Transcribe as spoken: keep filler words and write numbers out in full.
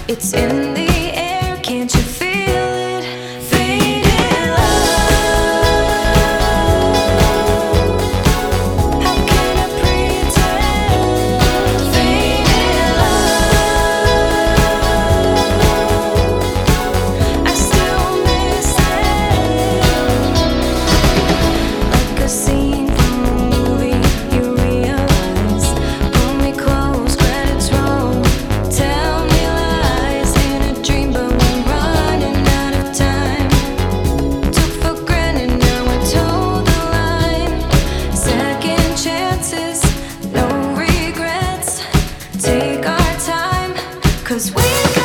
It's in the air, can't you feel it? Fading love. How can I pretend? Fading love. I still miss it. Like a scene from a movie, you realize. Pull me close, credits roll. Tell me lies in a dream, but we're running out of time. Took for granted, now we're told the line. Second chances, no regrets. Take our time, 'cause we